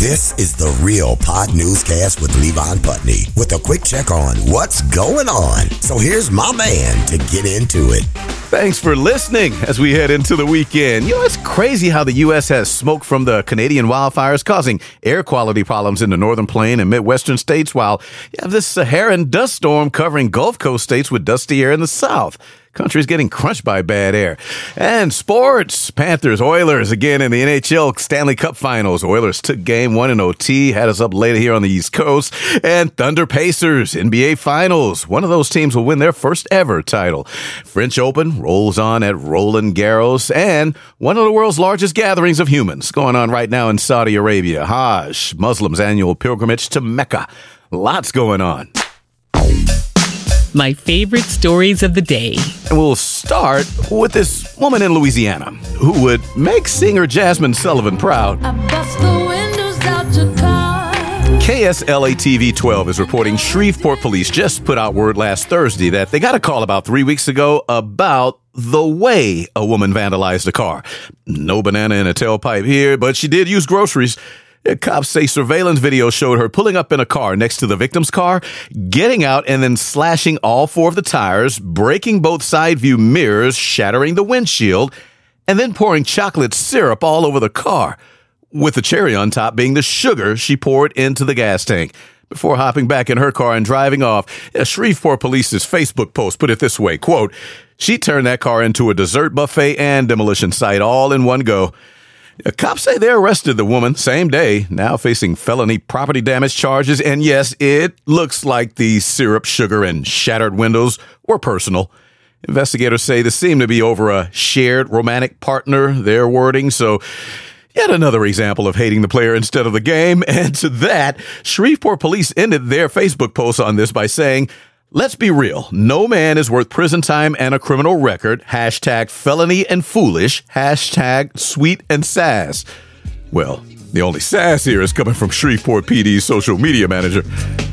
This is the Real Pod Newscast with Levon Putney with a quick check on what's going on. So here's my man to get into it. Thanks for listening as we head into the weekend. You know, it's crazy how the U.S. has smoke from the Canadian wildfires causing air quality problems in the northern plain and Midwestern states, while you have this Saharan dust storm covering Gulf Coast states with dusty air in the south. Country's getting crunched by bad air. And sports, Panthers, Oilers again in the NHL Stanley Cup Finals. Oilers took game 1 in OT, had us up later here on the East Coast. And Thunder Pacers, NBA Finals. One of those teams will win their first ever title. French Open rolls on at Roland Garros. And one of the world's largest gatherings of humans going on right now in Saudi Arabia. Hajj, Muslims' annual pilgrimage to Mecca. Lots going on. My favorite stories of the day. And we'll start with this woman in Louisiana who would make singer Jasmine Sullivan proud. I bust the windows out your car. KSLA TV 12 is reporting Shreveport police just put out word last Thursday that they got a call about 3 weeks ago about the way a woman vandalized a car. No banana in a tailpipe here, but she did use groceries. Cops say surveillance video showed her pulling up in a car next to the victim's car, getting out and then slashing all 4 of the tires, breaking both side view mirrors, shattering the windshield, and then pouring chocolate syrup all over the car, with the cherry on top being the sugar she poured into the gas tank. Before hopping back in her car and driving off, Shreveport Police's Facebook post put it this way, quote, "She turned that car into a dessert buffet and demolition site all in one go." Cops say they arrested the woman same day, now facing felony property damage charges. And yes, it looks like the syrup, sugar, and shattered windows were personal. Investigators say this seemed to be over a shared romantic partner, their wording. So yet another example of hating the player instead of the game. And to that, Shreveport police ended their Facebook post on this by saying, "Let's be real. No man is worth prison time and a criminal record. Hashtag felony and foolish. Hashtag sweet and sass." Well, the only sass here is coming from Shreveport PD's social media manager.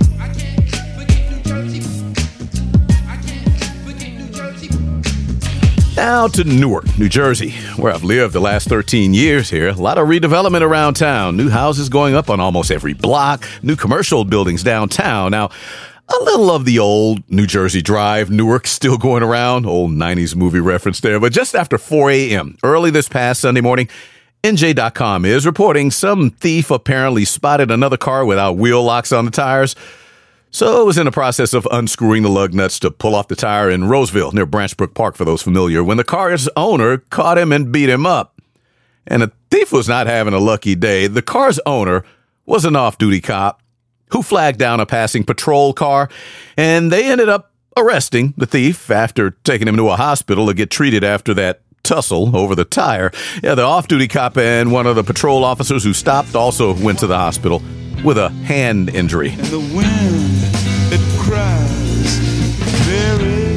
Now to Newark, New Jersey, where I've lived the last 13 years here. A lot of redevelopment around town. New houses going up on almost every block. New commercial buildings downtown. Now, a little of the old New Jersey Drive, Newark still going around. Old 90s movie reference there. But just after 4 a.m., early this past Sunday morning, NJ.com is reporting some thief apparently spotted another car without wheel locks on the tires. So it was in the process of unscrewing the lug nuts to pull off the tire in Roseville, near Branchbrook Park for those familiar, when the car's owner caught him and beat him up. And the thief was not having a lucky day. The car's owner was an off-duty cop who flagged down a passing patrol car, and they ended up arresting the thief after taking him to a hospital to get treated after that tussle over the tire. Yeah, the off-duty cop and one of the patrol officers who stopped also went to the hospital with a hand injury. And the wind, it cries very.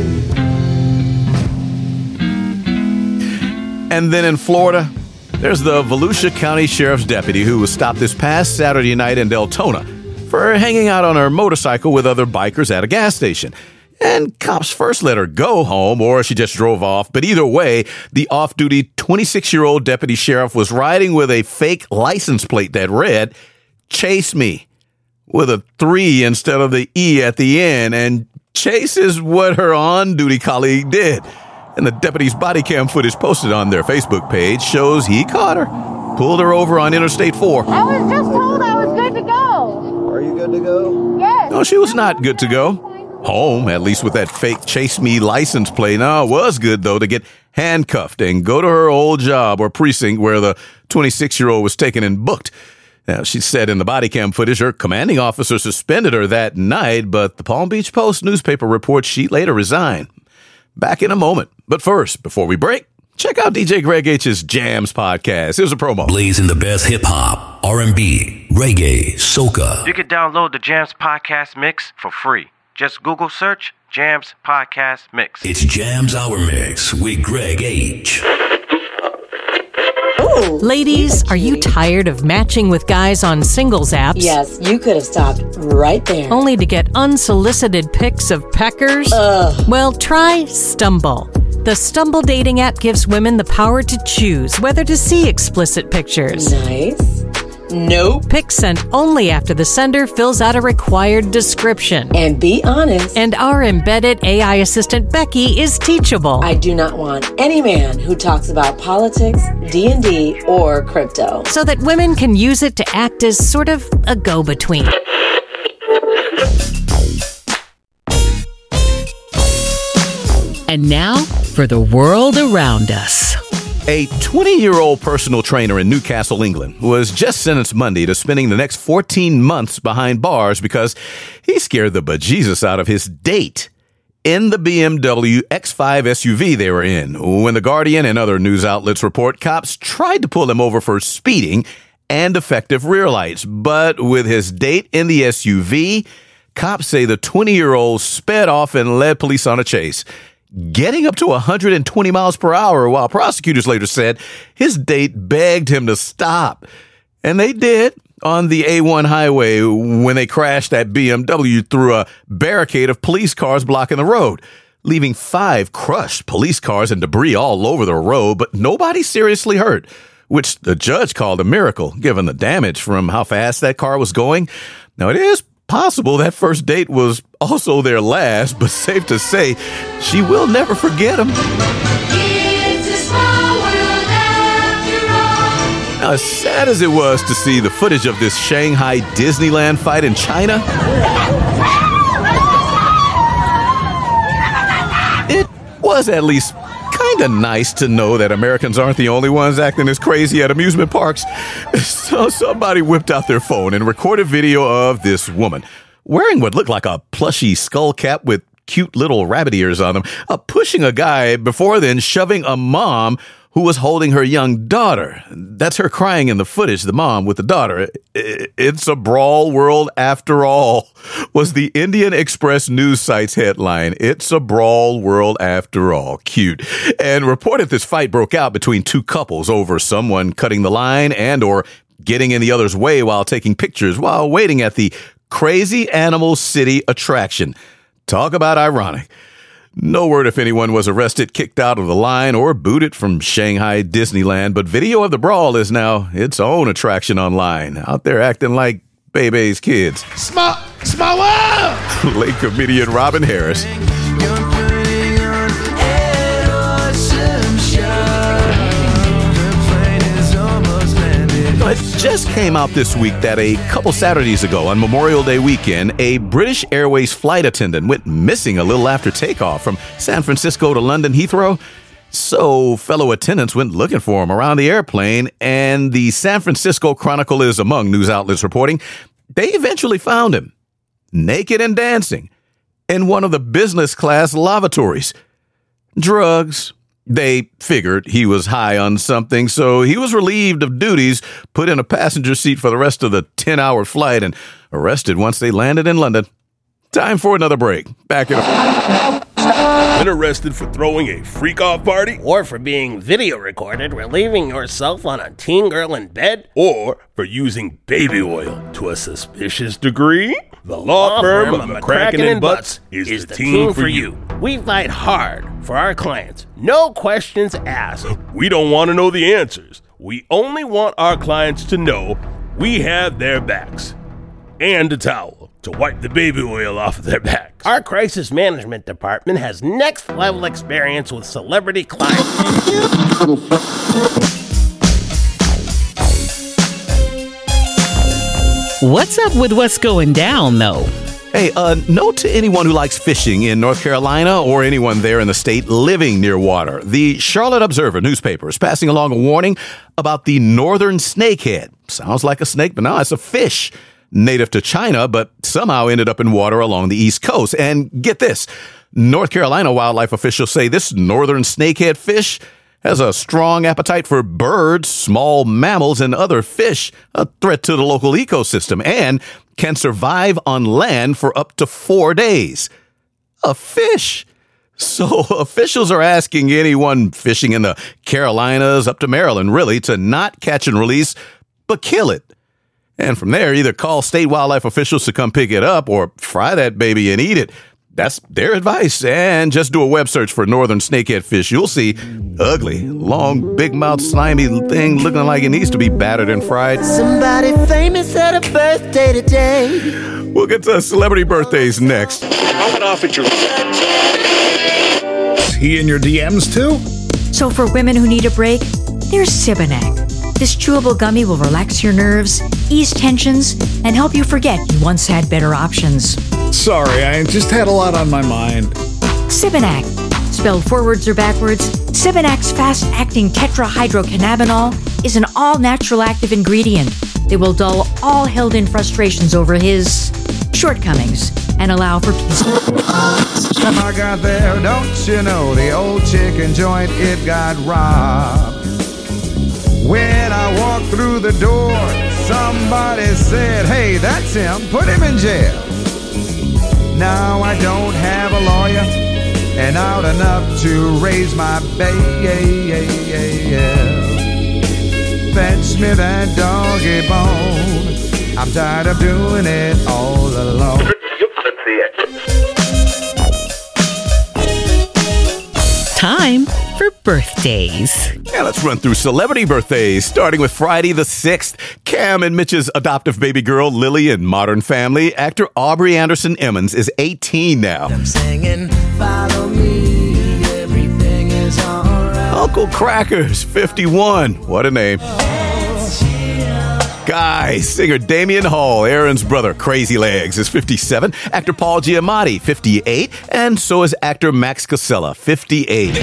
And then in Florida, there's the Volusia County Sheriff's deputy who was stopped this past Saturday night in Deltona for hanging out on her motorcycle with other bikers at a gas station. And cops first let her go home, or she just drove off. But either way, the off-duty 26-year-old deputy sheriff was riding with a fake license plate that read, "Chase me," with a 3 instead of the E at the end. And chase is what her on-duty colleague did. And the deputy's body cam footage posted on their Facebook page shows he caught her, pulled her over on Interstate 4. I was just told I was good to go. Are you good to go? Yes. No, she was not good to go. Home, at least with that fake Chase Me license plate. No, it was good, though, to get handcuffed and go to her old job or precinct where the 26-year-old was taken and booked. Now, she said in the body cam footage her commanding officer suspended her that night, but the Palm Beach Post newspaper reports she later resigned. Back in a moment. But first, before we break, check out DJ Greg H's Jams podcast. Here's a promo. Blazing the best hip-hop, R&B, reggae, soca. You can download the Jams podcast mix for free. Just Google search Jams podcast mix. It's Jams Hour Mix with Greg H. Ooh. Ladies, are you tired of matching with guys on singles apps? Yes, you could have stopped right there. Only to get unsolicited pics of peckers? Ugh. Well, try Stumble. The Stumble dating app gives women the power to choose whether to see explicit pictures. Nice. Nope. Pics sent only after the sender fills out a required description. And be honest. And our embedded AI assistant Becky is teachable. I do not want any man who talks about politics, D&D, or crypto. So that women can use it to act as sort of a go-between. And now for the world around us. A 20-year-old personal trainer in Newcastle, England, was just sentenced Monday to spending the next 14 months behind bars because he scared the bejesus out of his date in the BMW X5 SUV they were in. When The Guardian and other news outlets report, cops tried to pull him over for speeding and defective rear lights. But with his date in the SUV, cops say the 20-year-old sped off and led police on a chase, getting up to 120 miles per hour, while prosecutors later said his date begged him to stop. And they did on the A1 highway when they crashed that BMW through a barricade of police cars blocking the road, leaving 5 crushed police cars and debris all over the road, but nobody seriously hurt, which the judge called a miracle, given the damage from how fast that car was going. Now, it is possible that first date was also their last, but safe to say, she will never forget him. It's a small world after all. Now, as sad as it was to see the footage of this Shanghai Disneyland fight in China, it was at least kind of nice to know that Americans aren't the only ones acting as crazy at amusement parks. So somebody whipped out their phone and recorded video of this woman wearing what looked like a plushy skull cap with cute little rabbit ears on them, pushing a guy before then shoving a mom who was holding her young daughter. That's her crying in the footage, the mom with the daughter. It's a brawl world after all, was the Indian Express news site's headline. It's a brawl world after all. Cute. And reported this fight broke out between 2 couples over someone cutting the line and or getting in the other's way while taking pictures while waiting at the Crazy Animal City attraction. Talk about ironic. No word if anyone was arrested, kicked out of the line, or booted from Shanghai Disneyland, but video of the brawl is now its own attraction online, out there acting like Bebe's kids. Small world! Late comedian Robin Harris. It just came out this week that a couple Saturdays ago on Memorial Day weekend, a British Airways flight attendant went missing a little after takeoff from San Francisco to London Heathrow. So fellow attendants went looking for him around the airplane, and the San Francisco Chronicle is among news outlets reporting they eventually found him, naked and dancing, in one of the business class lavatories. Drugs. They figured he was high on something, so he was relieved of duties, put in a passenger seat for the rest of the 10-hour flight, and arrested once they landed in London. Time for another break. Back in a... Been arrested for throwing a freak-off party? Or for being video recorded relieving yourself on a teen girl in bed? Or for using baby oil to a suspicious degree? The law firm of McCracken & Butts is the team for you. We fight hard for our clients. No questions asked. We don't want to know the answers. We only want our clients to know we have their backs. And a towel to wipe the baby oil off of their backs. Our crisis management department has next-level experience with celebrity clients. What's up with what's going down, though? Hey, note to anyone who likes fishing in North Carolina or anyone there in the state living near water. The Charlotte Observer newspaper is passing along a warning about the northern snakehead. Sounds like a snake, but no, it's a fish. Native to China, but somehow ended up in water along the East Coast. And get this, North Carolina wildlife officials say this northern snakehead fish has a strong appetite for birds, small mammals, and other fish, a threat to the local ecosystem, and can survive on land for up to 4 days. A fish. So officials are asking anyone fishing in the Carolinas up to Maryland, really, to not catch and release, but kill it. And from there, either call state wildlife officials to come pick it up or fry that baby and eat it. That's their advice. And just do a web search for northern snakehead fish. You'll see ugly, long, big mouth, slimy thing looking like it needs to be battered and fried. Somebody famous had a birthday today. We'll get to celebrity birthdays next. He in your DMs too? So for women who need a break, there's Sibinac. This chewable gummy will relax your nerves, ease tensions, and help you forget you once had better options. Sorry, I just had a lot on my mind. Sibinac. Spelled forwards or backwards, Sibinac's fast-acting tetrahydrocannabinol is an all-natural active ingredient that will dull all held-in frustrations over his shortcomings and allow for peace. I got there, don't you know, the old chicken joint, it got robbed. When I walked through the door, somebody said, hey, that's him, put him in jail. Now I don't have a lawyer and out enough to raise my bail. Fetch me that doggy bone. I'm tired of doing it all alone. Time for birthdays. Yeah, let's run through celebrity birthdays, starting with Friday the 6th. Cam and Mitch's adoptive baby girl, Lily, in Modern Family. Actor Aubrey Anderson Emmons is 18 now. I'm singing, follow me, everything is alright. Uncle Crackers, 51. What a name. Guy, singer Damian Hall, Aaron's brother, Crazy Legs, is 57. Actor Paul Giamatti, 58. And so is actor Max Casella, 58.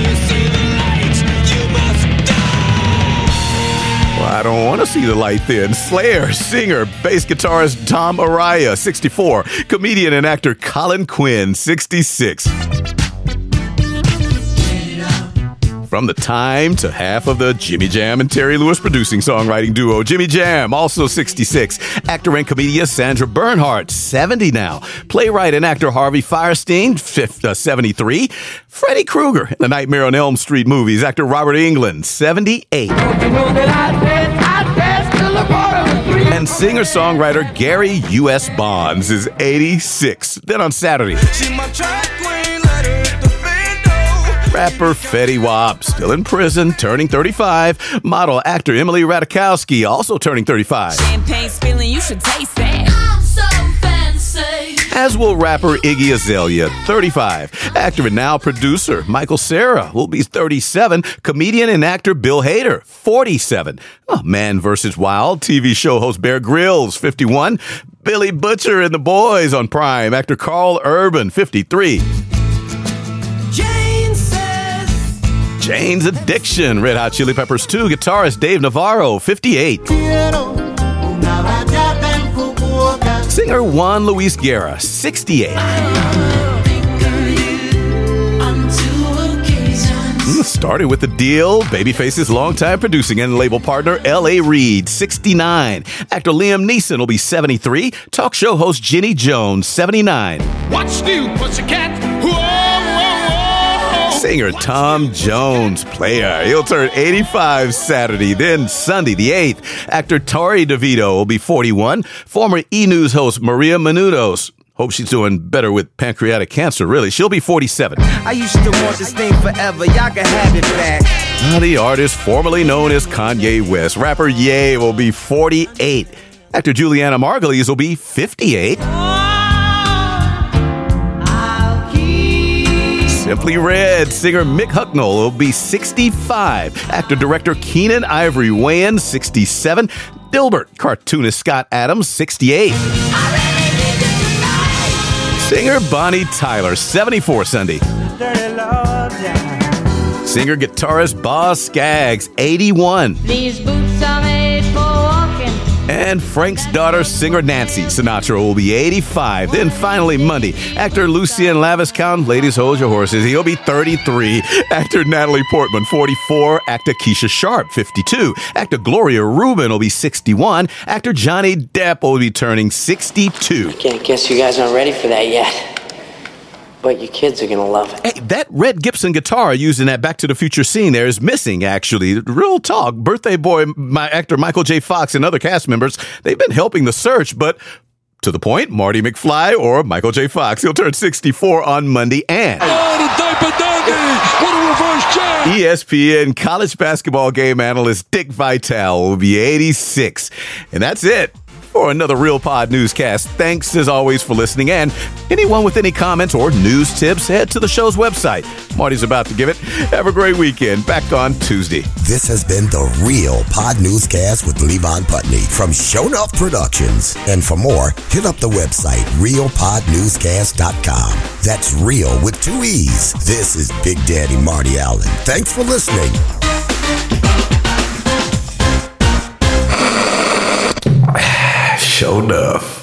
Well, I don't want to see the light then. Slayer, singer, bass guitarist Tom Araya, 64. Comedian and actor Colin Quinn, 66. From the time to half of the Jimmy Jam and Terry Lewis producing songwriting duo, Jimmy Jam, also 66. Actor and comedian Sandra Bernhard, 70 now. Playwright and actor Harvey Fierstein, 73. Freddy Krueger in the Nightmare on Elm Street movies. Actor Robert Englund, 78. And singer-songwriter Gary U.S. Bonds is 86. Then on Saturday, rapper Fetty Wap, still in prison, turning 35. Model actor Emily Ratajkowski, also turning 35. Champagne spilling, you should taste that. I'm so fancy. As will rapper Iggy Azalea, 35. Actor and now producer Michael Cera will be 37. Comedian and actor Bill Hader, 47. Man vs. Wild TV show host Bear Grylls, 51. Billy Butcher and the Boys on Prime. Actor Carl Urban, 53. Jane's Addiction, Red Hot Chili Peppers 2 guitarist Dave Navarro, 58. Singer Juan Luis Guerra, 68. Started with The Deal, Babyface's longtime producing and label partner L.A. Reid, 69. Actor Liam Neeson will be 73. Talk show host Jenny Jones, 79. What's new, pussycat? Whoa! Singer Tom Jones, player. He'll turn 85 Saturday, then Sunday the 8th. Actor Tori DeVito will be 41. Former E! News host Maria Menounos. Hope she's doing better with pancreatic cancer, really. She'll be 47. I used to want this thing forever. Y'all can have it back. The artist formerly known as Kanye West. Rapper Ye will be 48. Actor Juliana Margulies will be 58. Simply Red singer Mick Hucknall will be 65. Actor-director Keenan Ivory Wayans, 67. Dilbert cartoonist Scott Adams, 68. Singer Bonnie Tyler, 74 Sunday. Singer-guitarist Boz Scaggs, 81. These boots are made for walking. And Frank's daughter, singer Nancy Sinatra, will be 85. Then finally Monday, actor Lucien Laviscount, ladies hold your horses, he'll be 33. Actor Natalie Portman, 44. Actor Keisha Sharp, 52. Actor Gloria Rubin will be 61. Actor Johnny Depp will be turning 62. I guess you guys aren't ready for that yet. But your kids are going to love it. Hey, that red Gibson guitar used in that Back to the Future scene there is missing, actually. Real talk. Birthday boy, my actor Michael J. Fox and other cast members, they've been helping the search, but To the point, Marty McFly or Michael J. Fox. He'll turn 64 on Monday. And what a reverse jab! ESPN college basketball game analyst Dick Vitale will be 86. And that's it for another Real Pod newscast. Thanks as always for listening. And anyone with any comments or news tips, head to the show's website. Marty's about to give it. Have a great weekend. Back on Tuesday. This has been the Real Pod Newscast with Levon Putney from Show Enough Productions. And for more, hit up the website, realpodnewscast.com. That's real with 2 E's. This is Big Daddy Marty Allen. Thanks for listening. Show enough.